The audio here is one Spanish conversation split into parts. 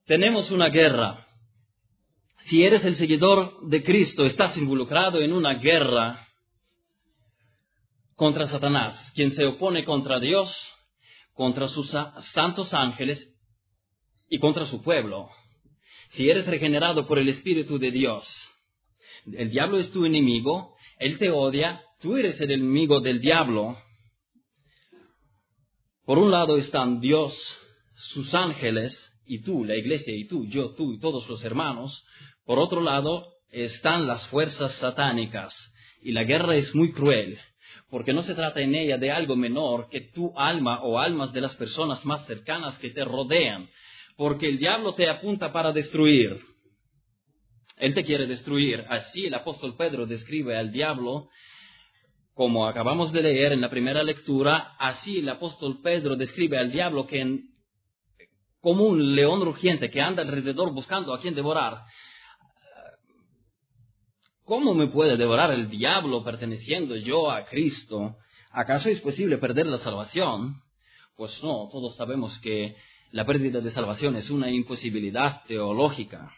tenemos una guerra. Si eres el seguidor de Cristo, estás involucrado en una guerra contra Satanás, quien se opone contra Dios, contra sus santos ángeles y contra su pueblo. Si eres regenerado por el Espíritu de Dios, el diablo es tu enemigo, él te odia, tú eres el enemigo del diablo. Por un lado están Dios, sus ángeles, y tú, la iglesia, y tú, yo, tú y todos los hermanos. Por otro lado están las fuerzas satánicas, y la guerra es muy cruel, porque no se trata en ella de algo menor que tu alma o almas de las personas más cercanas que te rodean, porque el diablo te apunta para destruir. Él te quiere destruir. Así el apóstol Pedro describe al diablo, como acabamos de leer en la primera lectura. Así el apóstol Pedro describe al diablo como un león rugiente que anda alrededor buscando a quien devorar. ¿Cómo me puede devorar el diablo perteneciendo yo a Cristo? ¿Acaso es posible perder la salvación? Pues no, todos sabemos que la pérdida de salvación es una imposibilidad teológica.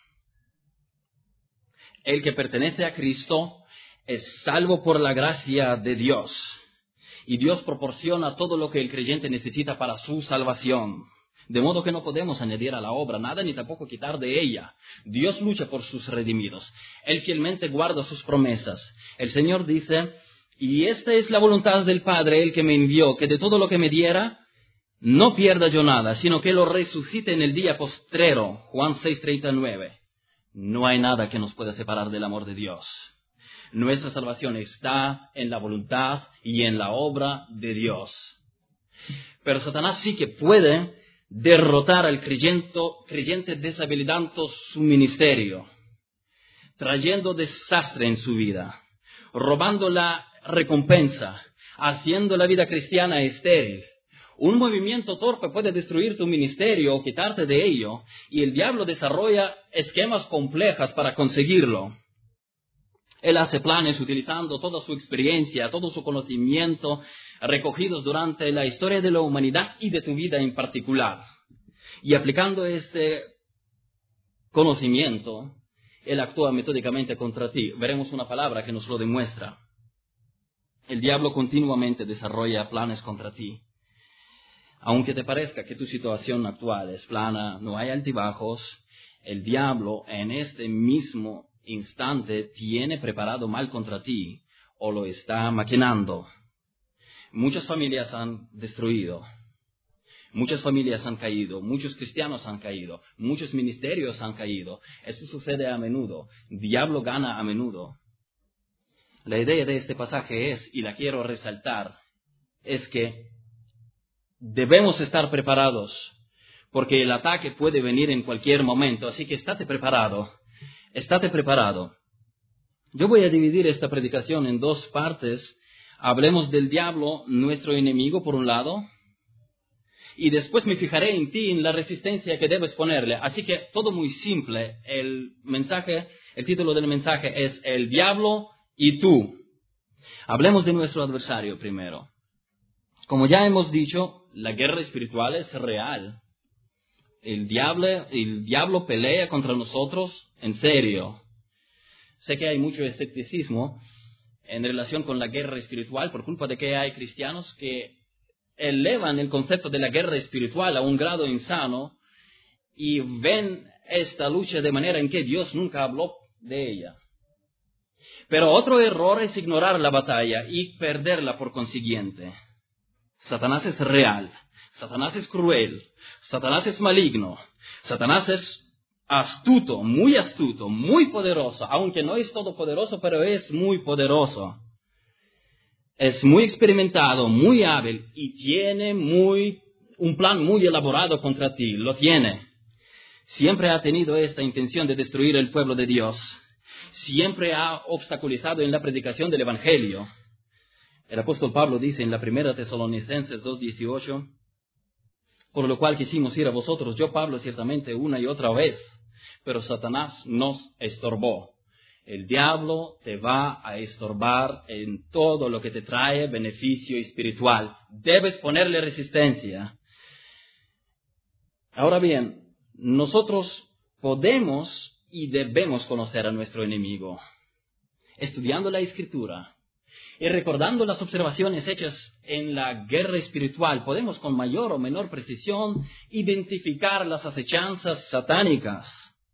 El que pertenece a Cristo es salvo por la gracia de Dios. Y Dios proporciona todo lo que el creyente necesita para su salvación. De modo que no podemos añadir a la obra nada ni tampoco quitar de ella. Dios lucha por sus redimidos. Él fielmente guarda sus promesas. El Señor dice, y esta es la voluntad del Padre, el que me envió, que de todo lo que me diera, no pierda yo nada, sino que lo resucite en el día postrero. Juan 6:39. No hay nada que nos pueda separar del amor de Dios. Nuestra salvación está en la voluntad y en la obra de Dios. Pero Satanás sí que puede derrotar al creyente deshabilitando su ministerio, trayendo desastre en su vida, robando la recompensa, haciendo la vida cristiana estéril. Un movimiento torpe puede destruir tu ministerio o quitarte de ello, y el diablo desarrolla esquemas complejos para conseguirlo. Él hace planes utilizando toda su experiencia, todo su conocimiento recogidos durante la historia de la humanidad y de tu vida en particular. Y aplicando este conocimiento, él actúa metódicamente contra ti. Veremos una palabra que nos lo demuestra. El diablo continuamente desarrolla planes contra ti. Aunque te parezca que tu situación actual es plana, no hay altibajos, el diablo en este mismo instante tiene preparado mal contra ti o lo está maquinando. Muchas familias han destruido, muchas familias han caído, muchos cristianos han caído, muchos ministerios han caído. Esto sucede a menudo, el diablo gana a menudo. La idea de este pasaje es, y la quiero resaltar, es que debemos estar preparados, porque el ataque puede venir en cualquier momento, así que estate preparado. Estate preparado. Yo voy a dividir esta predicación en dos partes. Hablemos del diablo, nuestro enemigo, por un lado, y después me fijaré en ti, en la resistencia que debes ponerle. Así que todo muy simple. El título del mensaje es El diablo y tú. Hablemos de nuestro adversario primero. Como ya hemos dicho, la guerra espiritual es real. El diablo pelea contra nosotros en serio. Sé que hay mucho escepticismo en relación con la guerra espiritual por culpa de que hay cristianos que elevan el concepto de la guerra espiritual a un grado insano y ven esta lucha de manera en que Dios nunca habló de ella. Pero otro error es ignorar la batalla y perderla por consiguiente. Satanás es real. Satanás es cruel, Satanás es maligno, Satanás es astuto, muy poderoso, aunque no es todopoderoso, pero es muy poderoso. Es muy experimentado, muy hábil y tiene un plan muy elaborado contra ti, lo tiene. Siempre ha tenido esta intención de destruir el pueblo de Dios, siempre ha obstaculizado en la predicación del Evangelio. El apóstol Pablo dice en la primera Tesalonicenses 2:18, por lo cual quisimos ir a vosotros, yo Pablo ciertamente una y otra vez, pero Satanás nos estorbó. El diablo te va a estorbar en todo lo que te trae beneficio espiritual. Debes ponerle resistencia. Ahora bien, Nosotros podemos y debemos conocer a nuestro enemigo, estudiando la Escritura y recordando las observaciones hechas en la guerra espiritual. Podemos con mayor o menor precisión identificar las acechanzas satánicas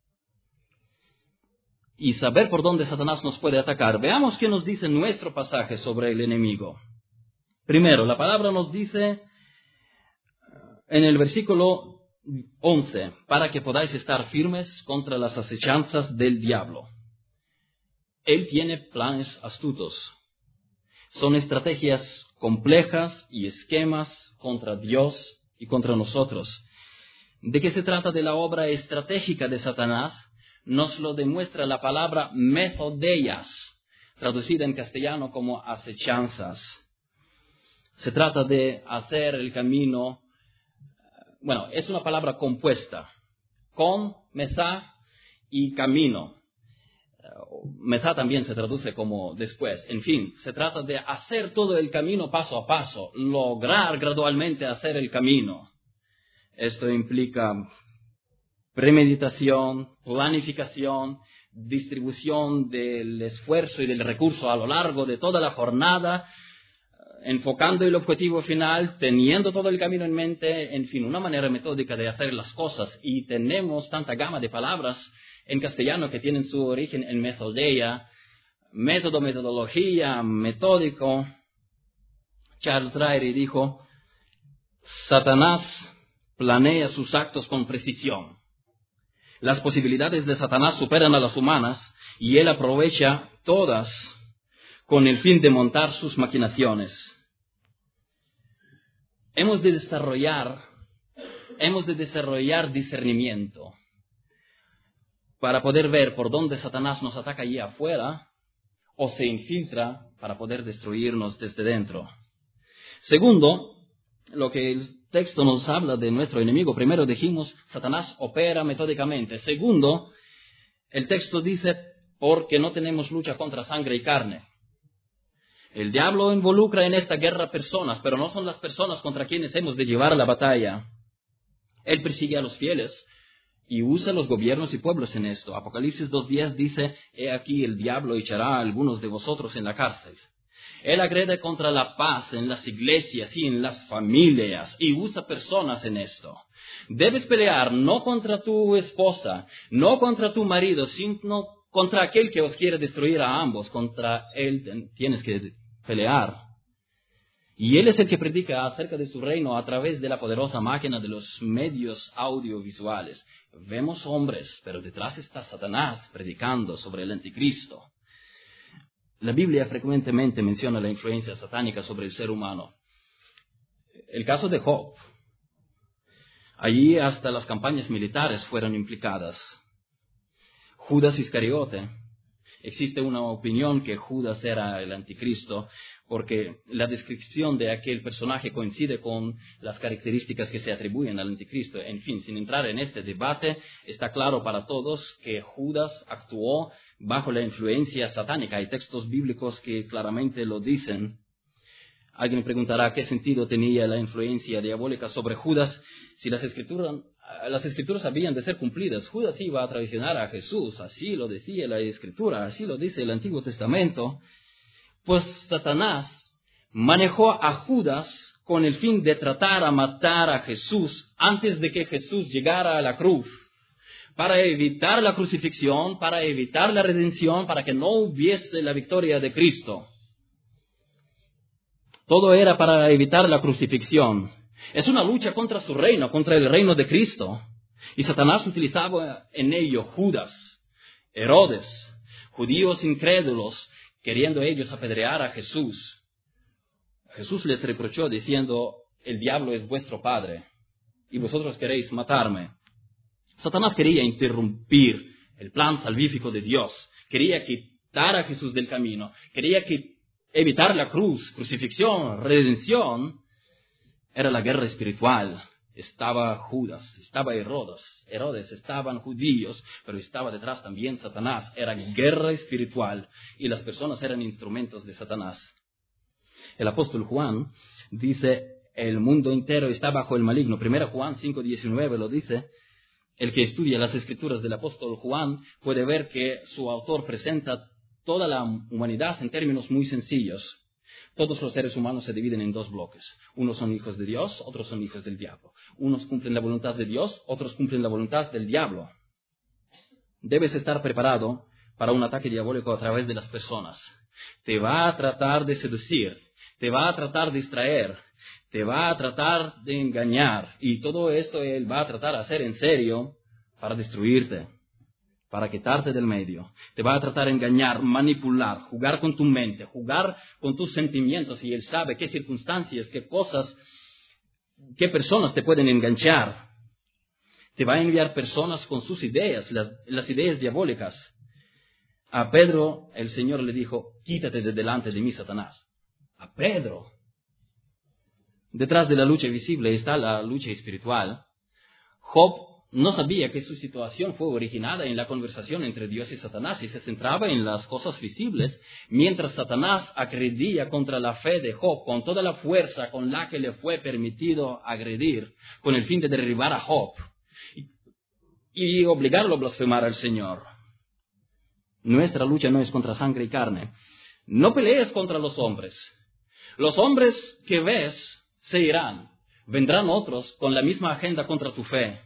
y saber por dónde Satanás nos puede atacar. Veamos qué nos dice nuestro pasaje sobre el enemigo. Primero, la palabra nos dice en el versículo 11, para que podáis estar firmes contra las acechanzas del diablo. Él tiene planes astutos. Son estrategias complejas y esquemas contra Dios y contra nosotros. ¿De qué se trata de la obra estratégica de Satanás? Nos lo demuestra la palabra methodeias, traducida en castellano como acechanzas. Se trata de hacer el camino. Bueno, es una palabra compuesta, con, mezá y camino. Mezá también se traduce como después. En fin, se trata de hacer todo el camino paso a paso, lograr gradualmente hacer el camino. Esto implica premeditación, planificación, distribución del esfuerzo y del recurso a lo largo de toda la jornada, enfocando el objetivo final, teniendo todo el camino en mente, en fin, una manera metódica de hacer las cosas. Y tenemos tanta gama de palabras en castellano que tienen su origen en methodeia, método, metodología, metódico. Charles Ryrie dijo, Satanás planea sus actos con precisión. Las posibilidades de Satanás superan a las humanas y él aprovecha todas con el fin de montar sus maquinaciones. Hemos de desarrollar discernimiento para poder ver por dónde Satanás nos ataca allí afuera o se infiltra para poder destruirnos desde dentro. Segundo, lo que el texto nos habla de nuestro enemigo. Primero dijimos, Satanás opera metódicamente. Segundo, el texto dice, porque no tenemos lucha contra sangre y carne. El diablo involucra en esta guerra personas, pero no son las personas contra quienes hemos de llevar la batalla. Él persigue a los fieles y usa los gobiernos y pueblos en esto. Apocalipsis 2:10 dice, he aquí el diablo echará a algunos de vosotros en la cárcel. Él agrede contra la paz en las iglesias y en las familias y usa personas en esto. Debes pelear no contra tu esposa, no contra tu marido, sino contra aquel que os quiere destruir a ambos. Contra él tienes que pelear. Y él es el que predica acerca de su reino a través de la poderosa máquina de los medios audiovisuales. Vemos hombres, pero detrás está Satanás predicando sobre el anticristo. La Biblia frecuentemente menciona la influencia satánica sobre el ser humano. El caso de Job. Allí hasta las campañas militares fueron implicadas. Judas Iscariote. Existe una opinión que Judas era el anticristo porque la descripción de aquel personaje coincide con las características que se atribuyen al anticristo. En fin, sin entrar en este debate, está claro para todos que Judas actuó bajo la influencia satánica. Hay textos bíblicos que claramente lo dicen. Alguien preguntará qué sentido tenía la influencia diabólica sobre Judas si las escrituras habían de ser cumplidas. Judas iba a traicionar a Jesús, así lo decía la Escritura, así lo dice el Antiguo Testamento. Pues Satanás manejó a Judas con el fin de tratar a matar a Jesús antes de que Jesús llegara a la cruz, para evitar la crucifixión, para evitar la redención, para que no hubiese la victoria de Cristo. Todo era para evitar la crucifixión. Es una lucha contra su reino, contra el reino de Cristo. Y Satanás utilizaba en ello Judas, Herodes, judíos incrédulos, queriendo ellos apedrear a Jesús. Jesús les reprochó diciendo, el diablo es vuestro padre y vosotros queréis matarme. Satanás quería interrumpir el plan salvífico de Dios. Quería quitar a Jesús del camino. Quería evitar la cruz, crucifixión, redención. Era la guerra espiritual. Estaba Judas, estaba Herodes, estaban judíos, pero estaba detrás también Satanás. Era guerra espiritual y las personas eran instrumentos de Satanás. El apóstol Juan dice, el mundo entero está bajo el maligno. 1 Juan 5:19 lo dice. El que estudia las escrituras del apóstol Juan puede ver que su autor presenta toda la humanidad en términos muy sencillos. Todos los seres humanos se dividen en dos bloques. Unos son hijos de Dios, otros son hijos del diablo. Unos cumplen la voluntad de Dios, otros cumplen la voluntad del diablo. Debes estar preparado para un ataque diabólico a través de las personas. Te va a tratar de seducir, te va a tratar de distraer, te va a tratar de engañar. Y todo esto él va a tratar de hacer en serio para destruirte, para quitarte del medio. Te va a tratar de engañar, manipular, jugar con tu mente, jugar con tus sentimientos. Y él sabe qué circunstancias, qué cosas, qué personas te pueden enganchar. Te va a enviar personas con sus ideas, las ideas diabólicas. A Pedro el Señor le dijo, quítate de delante de mí, Satanás. A Pedro. Detrás de la lucha visible está la lucha espiritual. Job no sabía que su situación fue originada en la conversación entre Dios y Satanás y se centraba en las cosas visibles, mientras Satanás agredía contra la fe de Job con toda la fuerza con la que le fue permitido agredir, con el fin de derribar a Job y obligarlo a blasfemar al Señor. Nuestra lucha no es contra sangre y carne. No pelees contra los hombres. Los hombres que ves se irán. Vendrán otros con la misma agenda contra tu fe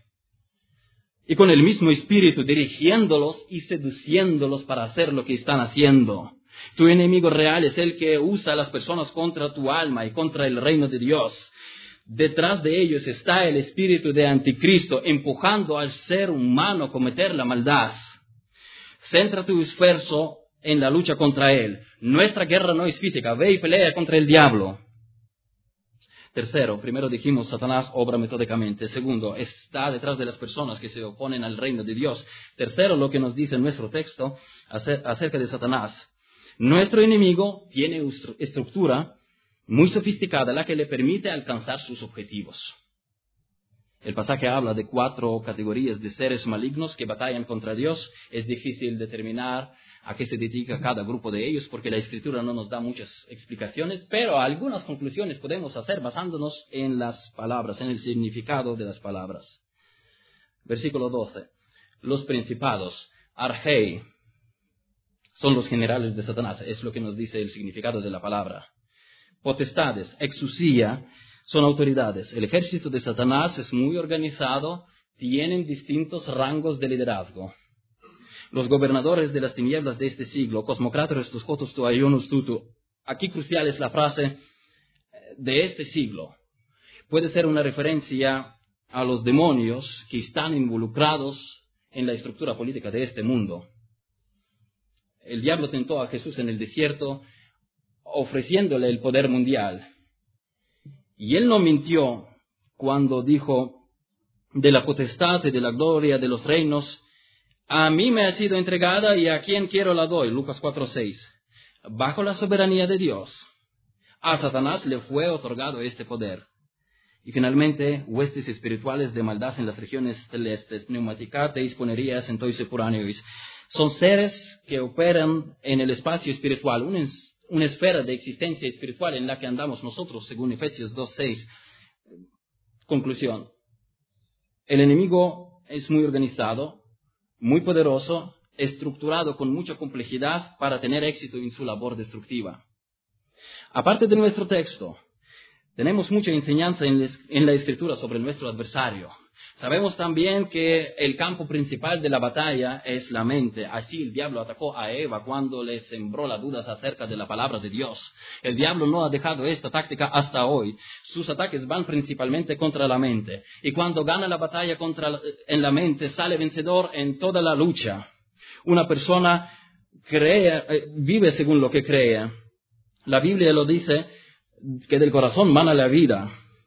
y con el mismo espíritu dirigiéndolos y seduciéndolos para hacer lo que están haciendo. Tu enemigo real es el que usa a las personas contra tu alma y contra el reino de Dios. Detrás de ellos está el espíritu de anticristo empujando al ser humano a cometer la maldad. Centra tu esfuerzo en la lucha contra él. Nuestra guerra no es física. Ve y pelea contra el diablo. Tercero, primero dijimos, Satanás obra metódicamente. Segundo, está detrás de las personas que se oponen al reino de Dios. Tercero, lo que nos dice nuestro texto acerca de Satanás. Nuestro enemigo tiene estructura muy sofisticada, la que le permite alcanzar sus objetivos. El pasaje habla de 4 categorías de seres malignos que batallan contra Dios. Es difícil determinar a qué se dedica cada grupo de ellos porque la Escritura no nos da muchas explicaciones, pero algunas conclusiones podemos hacer basándonos en las palabras, en el significado de las palabras. Versículo 12. Los principados, argei, son los generales de Satanás. Es lo que nos dice el significado de la palabra. Potestades, exousia, son autoridades. El ejército de Satanás es muy organizado, tienen distintos rangos de liderazgo. Los gobernadores de las tinieblas de este siglo, cosmocrátoros tus jotos tu ayonus tutu. Aquí crucial es la frase de este siglo. Puede ser una referencia a los demonios que están involucrados en la estructura política de este mundo. El diablo tentó a Jesús en el desierto ofreciéndole el poder mundial. Y él no mintió cuando dijo, de la potestad y de la gloria de los reinos, a mí me ha sido entregada y a quien quiero la doy. Lucas 4:6. Bajo la soberanía de Dios, a Satanás le fue otorgado este poder. Y finalmente, huestes espirituales de maldad en las regiones celestes, pneumaticateis, ponerías, entoise puraneis. Son seres que operan en el espacio espiritual, una esfera de existencia espiritual en la que andamos nosotros, según Efesios 2:6. Conclusión. El enemigo es muy organizado, muy poderoso, estructurado con mucha complejidad para tener éxito en su labor destructiva. Aparte de nuestro texto, tenemos mucha enseñanza en la Escritura sobre nuestro adversario. Sabemos también que el campo principal de la batalla es la mente. Así el diablo atacó a Eva cuando le sembró las dudas acerca de la palabra de Dios. El diablo no ha dejado esta táctica hasta hoy. Sus ataques van principalmente contra la mente. Y cuando gana la batalla en la mente, sale vencedor en toda la lucha. Una persona vive según lo que cree. La Biblia lo dice, que del corazón mana la vida.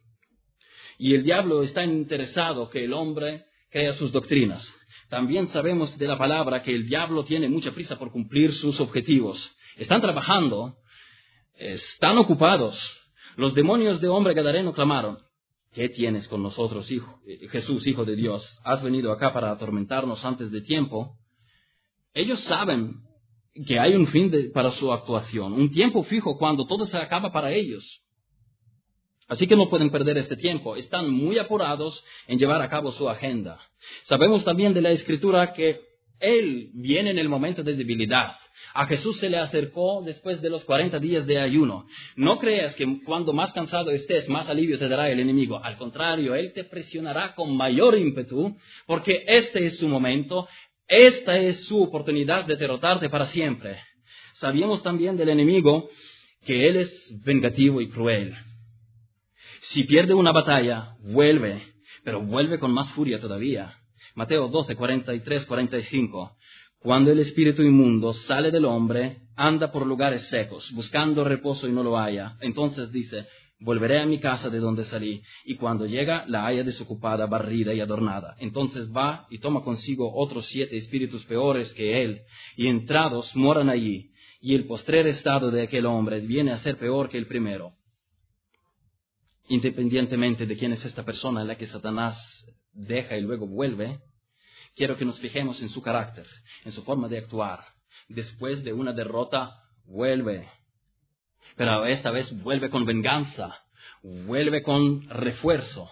Y el diablo está interesado que el hombre crea sus doctrinas. También sabemos de la palabra que el diablo tiene mucha prisa por cumplir sus objetivos. Están trabajando, están ocupados. Los demonios de hombre gadareno clamaron, ¿qué tienes con nosotros, Jesús, Hijo de Dios? ¿Has venido acá para atormentarnos antes de tiempo? Ellos saben que hay un fin para su actuación, un tiempo fijo cuando todo se acaba para ellos. Así que no pueden perder este tiempo. Están muy apurados en llevar a cabo su agenda. Sabemos también de la Escritura que Él viene en el momento de debilidad. A Jesús se le acercó después de los 40 días de ayuno. No creas que cuando más cansado estés, más alivio te dará el enemigo. Al contrario, Él te presionará con mayor ímpetu, porque este es su momento, esta es su oportunidad de derrotarte para siempre. Sabíamos también del enemigo que Él es vengativo y cruel. Si pierde una batalla, vuelve, pero vuelve con más furia todavía. Mateo 12, 43, 45. Cuando el espíritu inmundo sale del hombre, anda por lugares secos, buscando reposo y no lo halla. Entonces dice, volveré a mi casa de donde salí, y cuando llega la halla desocupada, barrida y adornada. Entonces va y toma consigo otros 7 espíritus peores que él, y entrados moran allí, y el postrer estado de aquel hombre viene a ser peor que el primero. Independientemente de quién es esta persona en la que Satanás deja y luego vuelve, quiero que nos fijemos en su carácter, en su forma de actuar. Después de una derrota, vuelve. Pero esta vez vuelve con venganza, vuelve con refuerzo.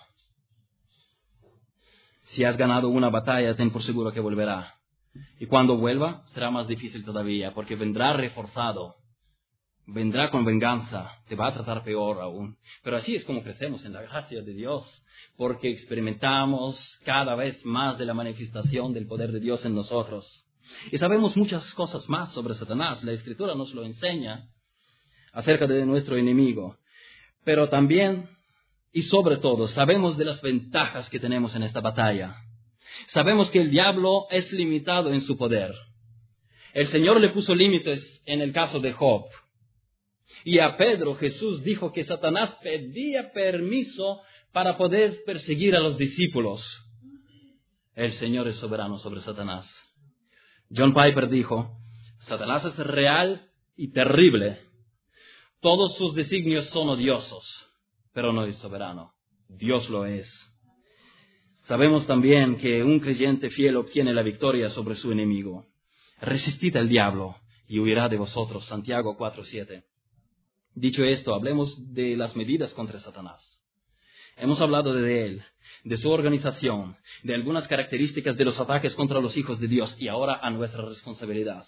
Si has ganado una batalla, ten por seguro que volverá. Y cuando vuelva, será más difícil todavía, porque vendrá reforzado. Vendrá con venganza, te va a tratar peor aún. Pero así es como crecemos en la gracia de Dios, porque experimentamos cada vez más de la manifestación del poder de Dios en nosotros. Y sabemos muchas cosas más sobre Satanás. La Escritura nos lo enseña acerca de nuestro enemigo. Pero también, y sobre todo, sabemos de las ventajas que tenemos en esta batalla. Sabemos que el diablo es limitado en su poder. El Señor le puso límites en el caso de Job. Y a Pedro Jesús dijo que Satanás pedía permiso para poder perseguir a los discípulos. El Señor es soberano sobre Satanás. John Piper dijo, Satanás es real y terrible. Todos sus designios son odiosos, pero no es soberano. Dios lo es. Sabemos también que un creyente fiel obtiene la victoria sobre su enemigo. Resistid al diablo y huirá de vosotros. Santiago 4:7. Dicho esto, hablemos de las medidas contra Satanás. Hemos hablado de él, de su organización, de algunas características de los ataques contra los hijos de Dios y ahora a nuestra responsabilidad.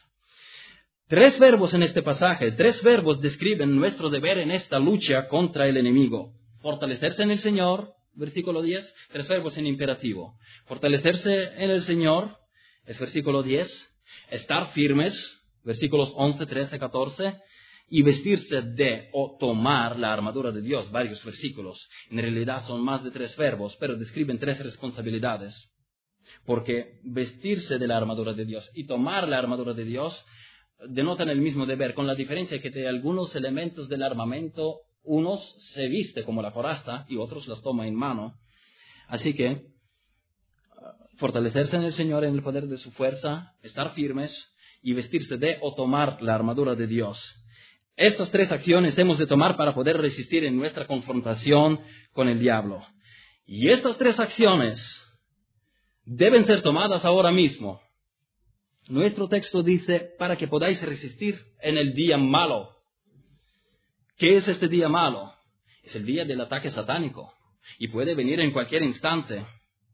3 verbos en este pasaje, 3 verbos describen nuestro deber en esta lucha contra el enemigo. Fortalecerse en el Señor, versículo 10, 3 verbos en imperativo. Fortalecerse en el Señor, es versículo 10. Estar firmes, versículos 11, 13, 14. Y vestirse de o tomar la armadura de Dios, varios versículos. En realidad son más de 3 verbos, pero describen 3 responsabilidades. Porque vestirse de la armadura de Dios y tomar la armadura de Dios denotan el mismo deber, con la diferencia que de algunos elementos del armamento, unos se viste como la coraza y otros las toma en mano. Así que, fortalecerse en el Señor, en el poder de su fuerza, estar firmes y vestirse de o tomar la armadura de Dios. Estas 3 acciones hemos de tomar para poder resistir en nuestra confrontación con el diablo. Y estas 3 acciones deben ser tomadas ahora mismo. Nuestro texto dice, para que podáis resistir en el día malo. ¿Qué es este día malo? Es el día del ataque satánico. Y puede venir en cualquier instante.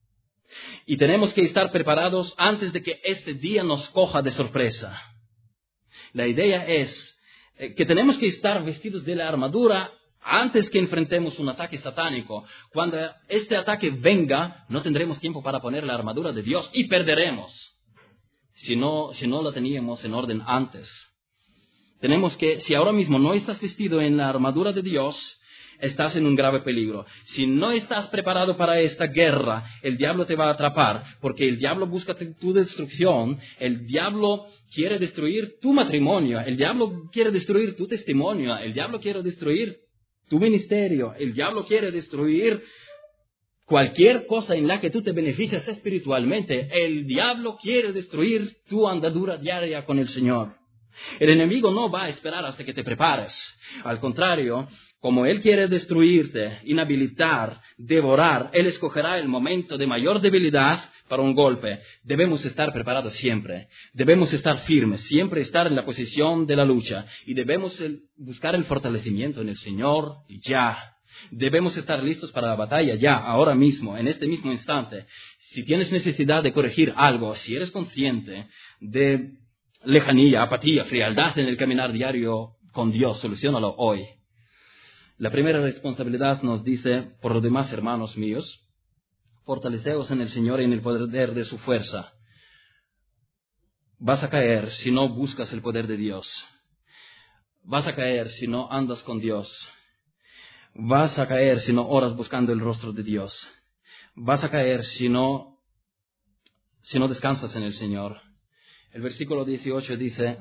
Y tenemos que estar preparados antes de que este día nos coja de sorpresa. La idea es que tenemos que estar vestidos de la armadura antes que enfrentemos un ataque satánico. Cuando este ataque venga, no tendremos tiempo para poner la armadura de Dios y perderemos. Si no la teníamos en orden antes. Tenemos que, si ahora mismo no estás vestido en la armadura de Dios, estás en un grave peligro. Si no estás preparado para esta guerra, el diablo te va a atrapar, porque el diablo busca tu destrucción, el diablo quiere destruir tu matrimonio, el diablo quiere destruir tu testimonio, el diablo quiere destruir tu ministerio, el diablo quiere destruir cualquier cosa en la que tú te beneficias espiritualmente. El diablo quiere destruir tu andadura diaria con el Señor. El enemigo no va a esperar hasta que te prepares. Al contrario, como él quiere destruirte, inhabilitar, devorar, él escogerá el momento de mayor debilidad para un golpe. Debemos estar preparados siempre. Debemos estar firmes, siempre estar en la posición de la lucha. Y debemos buscar el fortalecimiento en el Señor y ya. Debemos estar listos para la batalla ya, ahora mismo, en este mismo instante. Si tienes necesidad de corregir algo, si eres consciente de lejanía, apatía, frialdad en el caminar diario con Dios, soluciónalo hoy. La primera responsabilidad nos dice, por lo demás, hermanos míos, fortaleceos en el Señor y en el poder de su fuerza. Vas a caer si no buscas el poder de Dios. Vas a caer si no andas con Dios. Vas a caer si no oras buscando el rostro de Dios. Vas a caer si no descansas en el Señor. El versículo 18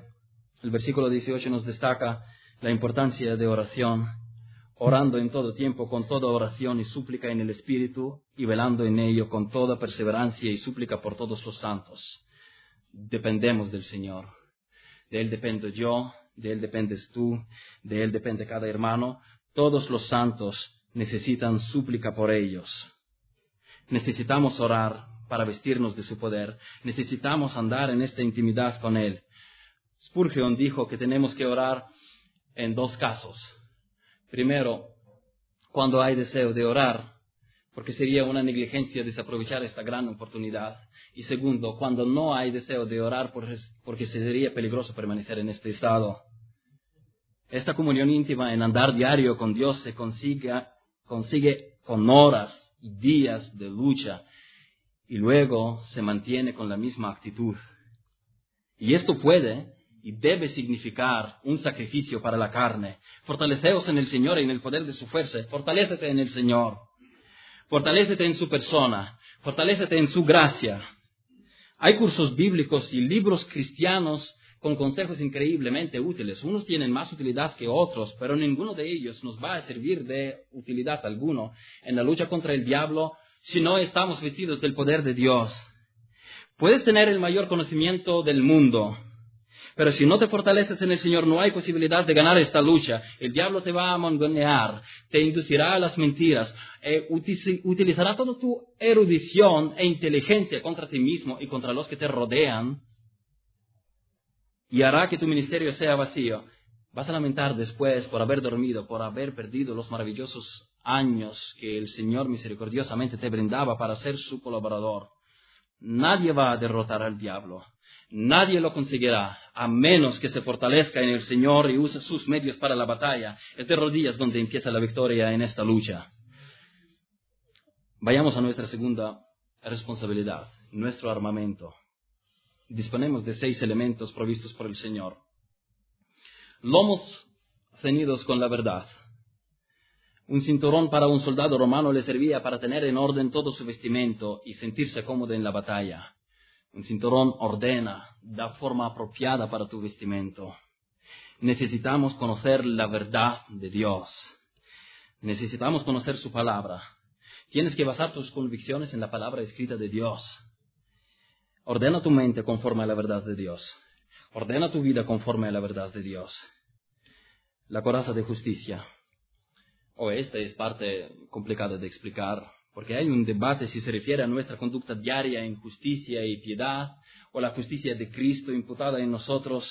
nos destaca la importancia de oración, orando en todo tiempo con toda oración y súplica en el Espíritu y velando en ello con toda perseverancia y súplica por todos los santos. Dependemos del Señor. De Él dependo yo, de Él dependes tú, de Él depende cada hermano. Todos los santos necesitan súplica por ellos. Necesitamos orar para vestirnos de su poder. Necesitamos andar en esta intimidad con Él. Spurgeon dijo que tenemos que orar en dos casos. Primero, cuando hay deseo de orar, porque sería una negligencia desaprovechar esta gran oportunidad. Y segundo, cuando no hay deseo de orar, porque sería peligroso permanecer en este estado. Esta comunión íntima en andar diario con Dios se consigue con horas y días de lucha y luego se mantiene con la misma actitud. Y esto puede y debe significar un sacrificio para la carne. Fortaleceos en el Señor y en el poder de su fuerza. Fortalécete en el Señor. Fortalécete en su persona. Fortalécete en su gracia. Hay cursos bíblicos y libros cristianos con consejos increíblemente útiles. Unos tienen más utilidad que otros, pero ninguno de ellos nos va a servir de utilidad alguno en la lucha contra el diablo si no estamos vestidos del poder de Dios. Puedes tener el mayor conocimiento del mundo, pero si no te fortaleces en el Señor, no hay posibilidad de ganar esta lucha. El diablo te va a mangonear, te inducirá a las mentiras, utilizará toda tu erudición e inteligencia contra ti mismo y contra los que te rodean, y hará que tu ministerio sea vacío. Vas a lamentar después por haber dormido, por haber perdido los maravillosos años que el Señor misericordiosamente te brindaba para ser su colaborador. Nadie va a derrotar al diablo. Nadie lo conseguirá, a menos que se fortalezca en el Señor y use sus medios para la batalla. Es de rodillas donde empieza la victoria en esta lucha. Vayamos a nuestra segunda responsabilidad, nuestro armamento. Disponemos de 6 elementos provistos por el Señor. Lomos ceñidos con la verdad. Un cinturón para un soldado romano le servía para tener en orden todo su vestimento y sentirse cómodo en la batalla. Un cinturón ordena, da forma apropiada para tu vestimento. Necesitamos conocer la verdad de Dios. Necesitamos conocer su palabra. Tienes que basar tus convicciones en la palabra escrita de Dios. Ordena tu mente conforme a la verdad de Dios. Ordena tu vida conforme a la verdad de Dios. La coraza de justicia. Esta es parte complicada de explicar, porque hay un debate si se refiere a nuestra conducta diaria en justicia y piedad, o la justicia de Cristo imputada en nosotros.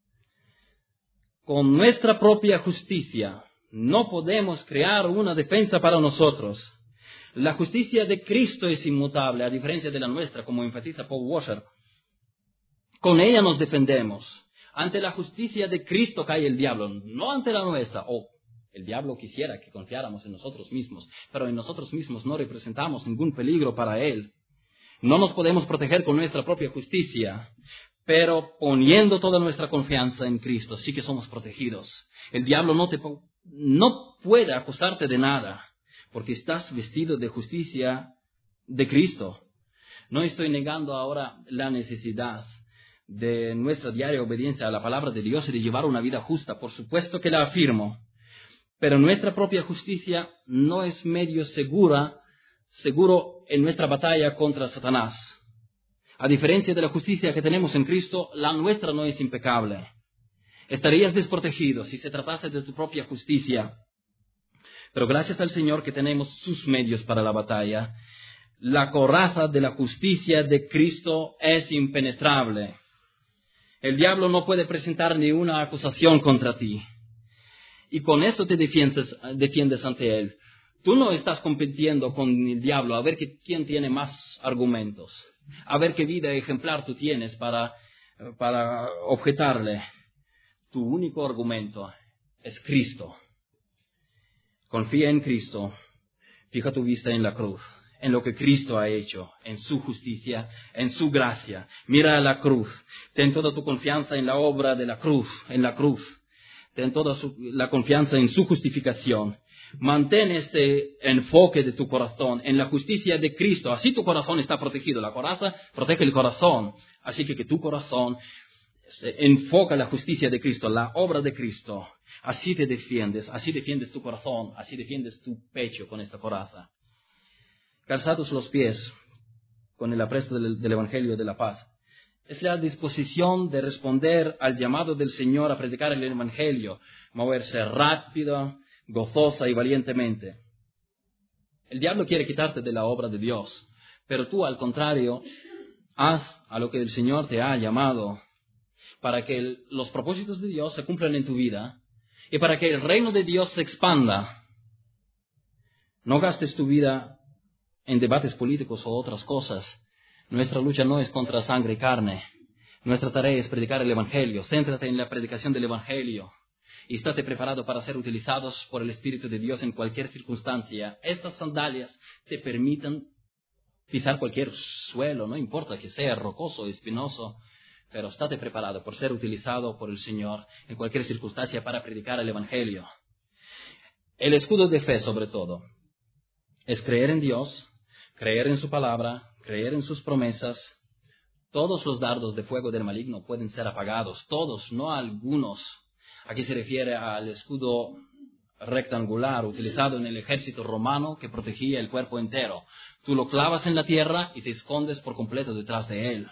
Con nuestra propia justicia no podemos crear una defensa para nosotros. La justicia de Cristo es inmutable, a diferencia de la nuestra, como enfatiza Paul Washer. Con ella nos defendemos. Ante la justicia de Cristo cae el diablo, no ante la nuestra. El diablo quisiera que confiáramos en nosotros mismos, pero en nosotros mismos no representamos ningún peligro para él. No nos podemos proteger con nuestra propia justicia, pero poniendo toda nuestra confianza en Cristo, sí que somos protegidos. El diablo no puede acusarte de nada, porque estás vestido de justicia de Cristo. No estoy negando ahora la necesidad de nuestra diaria obediencia a la palabra de Dios y de llevar una vida justa. Por supuesto que la afirmo. Pero nuestra propia justicia no es medio seguro en nuestra batalla contra Satanás. A diferencia de la justicia que tenemos en Cristo, la nuestra no es impecable. Estarías desprotegido si se tratase de tu propia justicia. Pero gracias al Señor que tenemos sus medios para la batalla, la coraza de la justicia de Cristo es impenetrable. El diablo no puede presentar ni una acusación contra ti. Y con esto te defiendes ante él. Tú no estás compitiendo con el diablo a ver quién tiene más argumentos, a ver qué vida ejemplar tú tienes para objetarle. Tu único argumento es Cristo. Confía en Cristo. Fija tu vista en la cruz, en lo que Cristo ha hecho, en su justicia, en su gracia. Mira la cruz. Ten toda tu confianza en la obra de la cruz, en la cruz. Ten toda la confianza en su justificación. Mantén este enfoque de tu corazón en la justicia de Cristo. Así tu corazón está protegido. La coraza protege el corazón. Así que tu corazón enfoca la justicia de Cristo, la obra de Cristo. Así te defiendes, así defiendes tu corazón, así defiendes tu pecho con esta coraza. Calzados los pies con el apresto del Evangelio de la paz. Es la disposición de responder al llamado del Señor a predicar el Evangelio, moverse rápido, gozosa y valientemente. El diablo quiere quitarte de la obra de Dios, pero tú, al contrario, haz a lo que el Señor te ha llamado, para que los propósitos de Dios se cumplan en tu vida y para que el reino de Dios se expanda. No gastes tu vida en debates políticos o otras cosas. Nuestra lucha no es contra sangre y carne. Nuestra tarea es predicar el Evangelio. Céntrate en la predicación del Evangelio y estate preparado para ser utilizados por el Espíritu de Dios en cualquier circunstancia. Estas sandalias te permitan pisar cualquier suelo, no importa que sea rocoso o espinoso, pero estate preparado por ser utilizado por el Señor en cualquier circunstancia para predicar el Evangelio. El escudo de fe, sobre todo, es creer en Dios, creer en su palabra, creer en sus promesas. Todos los dardos de fuego del maligno pueden ser apagados, todos, no algunos. Aquí se refiere al escudo rectangular utilizado en el ejército romano que protegía el cuerpo entero. Tú lo clavas en la tierra y te escondes por completo detrás de él.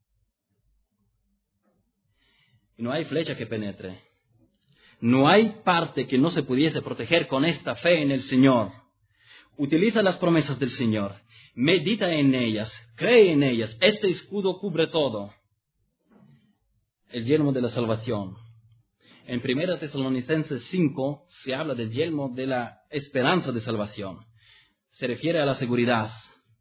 Y no hay flecha que penetre. No hay parte que no se pudiese proteger con esta fe en el Señor. Utiliza las promesas del Señor. Medita en ellas. Cree en ellas. Este escudo cubre todo. El yelmo de la salvación. En 1 Tesalonicenses 5 se habla del yelmo de la esperanza de salvación. Se refiere a la seguridad.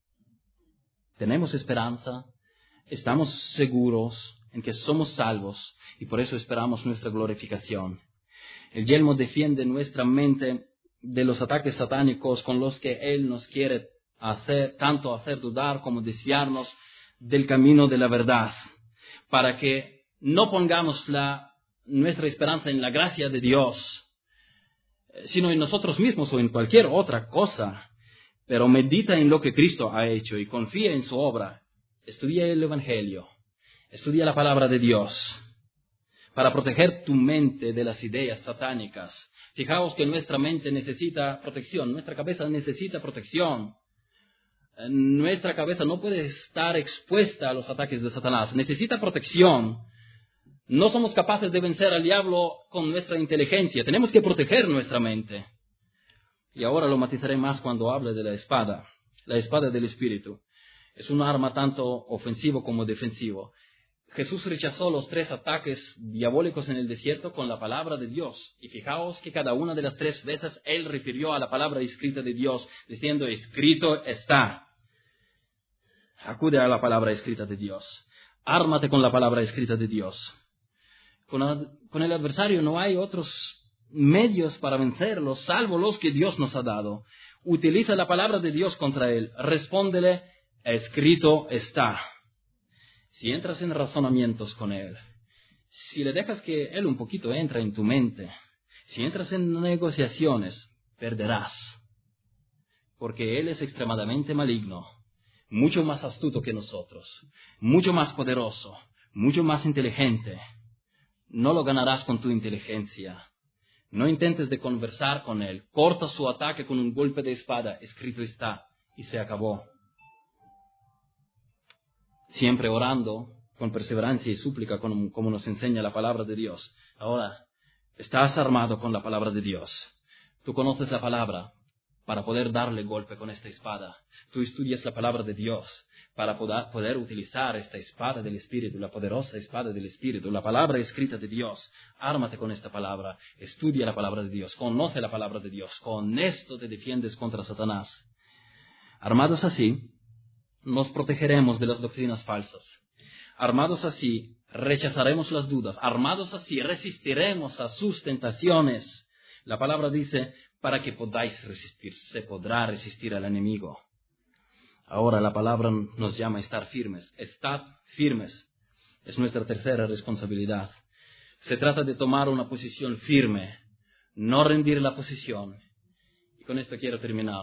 Tenemos esperanza. Estamos seguros en que somos salvos y por eso esperamos nuestra glorificación. El yelmo defiende nuestra mente de los ataques satánicos con los que Él nos quiere tanto hacer dudar como desviarnos del camino de la verdad, para que no pongamos nuestra esperanza en la gracia de Dios, sino en nosotros mismos o en cualquier otra cosa, pero medita en lo que Cristo ha hecho y confía en su obra. Estudia el Evangelio. Estudia la palabra de Dios para proteger tu mente de las ideas satánicas. Fijaos que nuestra mente necesita protección, nuestra cabeza necesita protección. Nuestra cabeza no puede estar expuesta a los ataques de Satanás, necesita protección. No somos capaces de vencer al diablo con nuestra inteligencia, tenemos que proteger nuestra mente. Y ahora lo matizaré más cuando hable de la espada del Espíritu. Es un arma tanto ofensivo como defensivo. Jesús rechazó los 3 ataques diabólicos en el desierto con la palabra de Dios. Y fijaos que cada una de las 3 veces Él refirió a la palabra escrita de Dios, diciendo, escrito está. Acude a la palabra escrita de Dios. Ármate con la palabra escrita de Dios. Con el adversario no hay otros medios para vencerlo, salvo los que Dios nos ha dado. Utiliza la palabra de Dios contra él. Respóndele, escrito está. Si entras en razonamientos con él, si le dejas que él un poquito entre en tu mente, si entras en negociaciones, perderás. Porque él es extremadamente maligno, mucho más astuto que nosotros, mucho más poderoso, mucho más inteligente. No lo ganarás con tu inteligencia. No intentes de conversar con él. Corta su ataque con un golpe de espada. Escrito está. Y se acabó. Siempre orando con perseverancia y súplica, como nos enseña la palabra de Dios. Ahora, estás armado con la palabra de Dios. Tú conoces la palabra. para poder darle golpe con esta espada. Tú estudias la palabra de Dios para poder utilizar esta espada del Espíritu, la poderosa espada del Espíritu, la palabra escrita de Dios. Ármate con esta palabra, estudia la palabra de Dios, conoce la palabra de Dios. Con esto te defiendes contra Satanás. Armados así, nos protegeremos de las doctrinas falsas. Armados así, rechazaremos las dudas. Armados así, resistiremos a sus tentaciones. La palabra dice, para que podáis resistir, se podrá resistir al enemigo. Ahora la palabra nos llama a estar firmes. Estad firmes. Es nuestra tercera responsabilidad. Se trata de tomar una posición firme, no rendir la posición. Y con esto quiero terminar.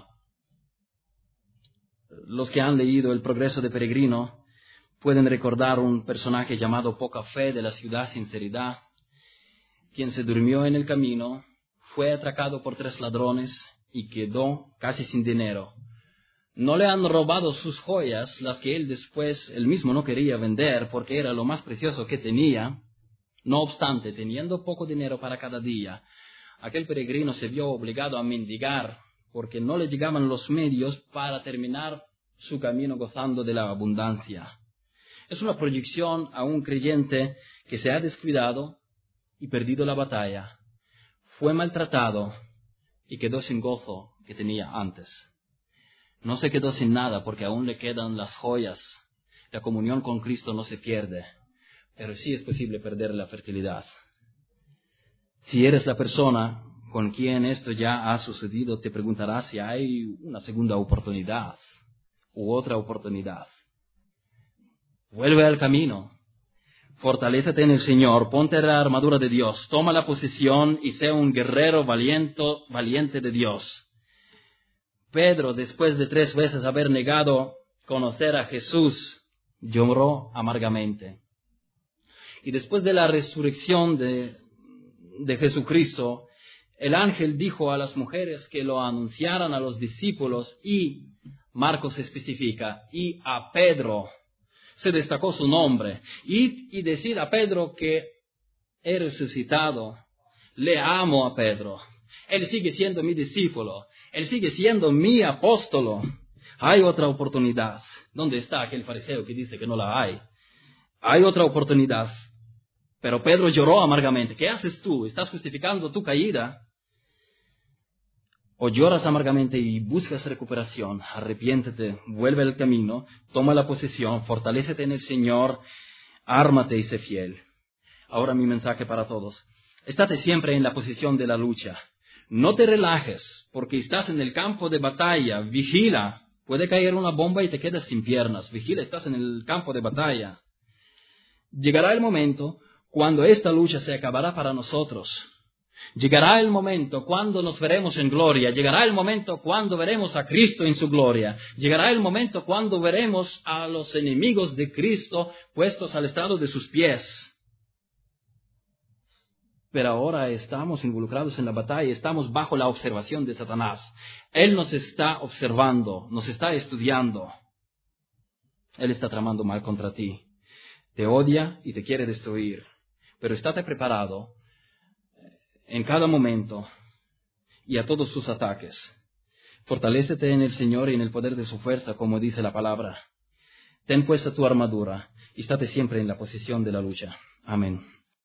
Los que han leído El progreso de Peregrino pueden recordar un personaje llamado Poca Fe de la ciudad Sinceridad, quien se durmió en el camino, fue atracado por 3 ladrones y quedó casi sin dinero. No le han robado sus joyas, las que él mismo no quería vender porque era lo más precioso que tenía. No obstante, teniendo poco dinero para cada día, aquel peregrino se vio obligado a mendigar porque no le llegaban los medios para terminar su camino gozando de la abundancia. Es una proyección a un creyente que se ha descuidado y perdido la batalla. Fue maltratado y quedó sin gozo que tenía antes. No se quedó sin nada porque aún le quedan las joyas. La comunión con Cristo no se pierde, pero sí es posible perder la fertilidad. Si eres la persona con quien esto ya ha sucedido, te preguntarás si hay una segunda oportunidad u otra oportunidad. Vuelve al camino. Fortalécete en el Señor, ponte la armadura de Dios, toma la posición y sea un guerrero valiente de Dios. Pedro, después de 3 veces haber negado conocer a Jesús, lloró amargamente. Y después de la resurrección de Jesucristo, el ángel dijo a las mujeres que lo anunciaran a los discípulos y, Marcos especifica, y a Pedro. Se destacó su nombre. Id y decid a Pedro que he resucitado. Le amo a Pedro. Él sigue siendo mi discípulo. Él sigue siendo mi apóstolo. Hay otra oportunidad. ¿Dónde está aquel fariseo que dice que no la hay? Hay otra oportunidad. Pero Pedro lloró amargamente. ¿Qué haces tú? ¿Estás justificando tu caída? O lloras amargamente y buscas recuperación, arrepiéntete, vuelve al camino, toma la posición, fortalécete en el Señor, ármate y sé fiel. Ahora mi mensaje para todos. Estate siempre en la posición de la lucha. No te relajes, porque estás en el campo de batalla. Vigila. Puede caer una bomba y te quedas sin piernas. Vigila, estás en el campo de batalla. Llegará el momento cuando esta lucha se acabará para nosotros. Llegará el momento cuando nos veremos en gloria. Llegará el momento cuando veremos a Cristo en su gloria. Llegará el momento cuando veremos a los enemigos de Cristo puestos al estrado de sus pies. Pero ahora estamos involucrados en la batalla, estamos bajo la observación de Satanás. Él nos está observando, nos está estudiando. Él está tramando mal contra ti. Te odia y te quiere destruir. Pero estate preparado en cada momento y a todos sus ataques. Fortalécete en el Señor y en el poder de su fuerza, como dice la palabra. Ten puesta tu armadura y estate siempre en la posición de la lucha. Amén.